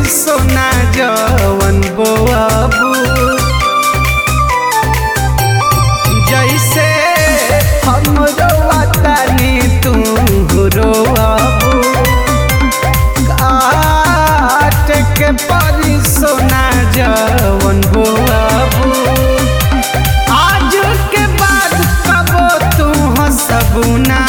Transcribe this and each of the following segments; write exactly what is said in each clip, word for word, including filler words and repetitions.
सोना जवन बोआबू जैसे हम रोवातानी तू रोआबू काट के परी सोना जवन बोआबू आज के बाद कबो तू हंसबुना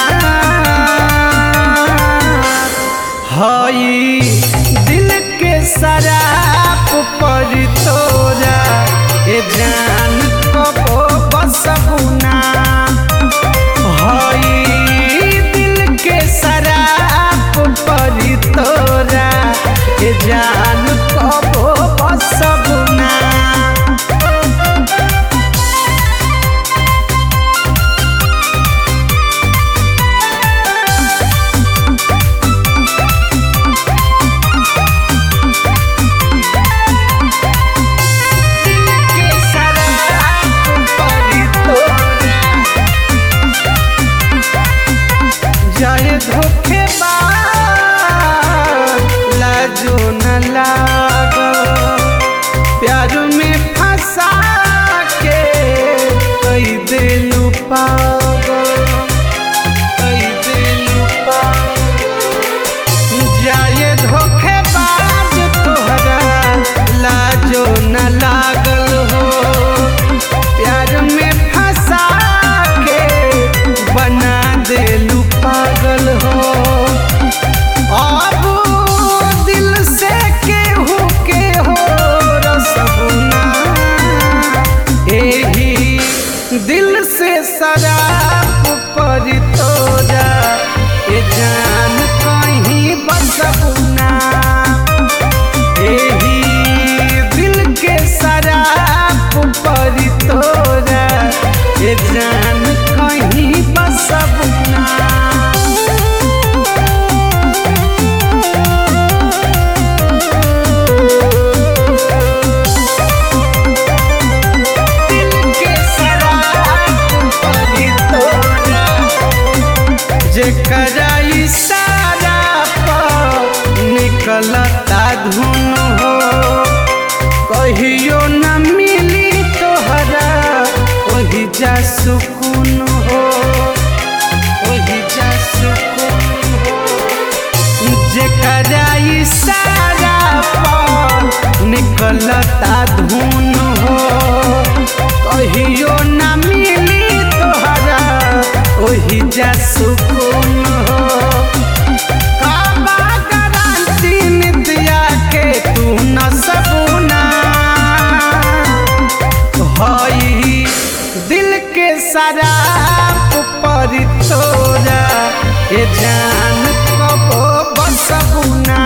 हई दिल के शराब पर तोरा ए जान कबो बसबुना हई दिल के शराब पर तोरा ए जान कबो बसबुना जाए धोखेबाज लाजो न लागो प्यार में फंसा के कई दिलू पागो कई दिलू पागो जाए धोखेबाज तोहरा लाजो न लागल हो प्यार में फंसा के बना देलू पागल हो अब दिल से केहू के हो रसबुना एही दिल से शराब पर तोरा ए जान कहीं बसबुना एही दिल के शराब पर तोरा ए जान कहीं बसबुना जेकरा इशारा पर निकलता धुन हो कहियो न मिली तोहरा वही जा सुकून हो वही जा सुकून हो जेकरा इशारा पर निकलता धुन हो कहियो न मिली तोहरा वही जा सुकून हो काबा गारंटी निदिया के तू न सबुना हई दिल के शराब पर तोरा ए जान कबो बसबुना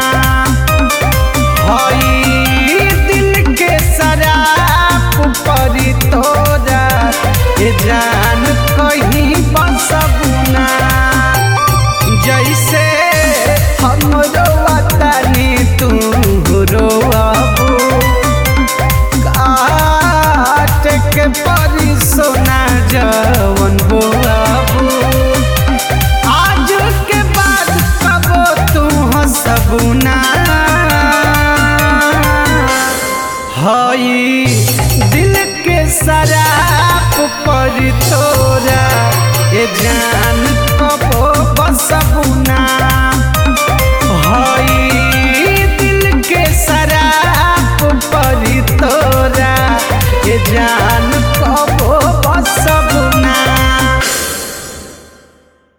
हई दिल के शराब पर तोरा ए जान कहीं बसबुना जैसे हम रोवातानी तू रोआबू काट के परी सोना जवन बोआबू आज के बाद कबो तू हंसबुना हई दिल के शराब पर तोरा ए जान कबो बसबुना।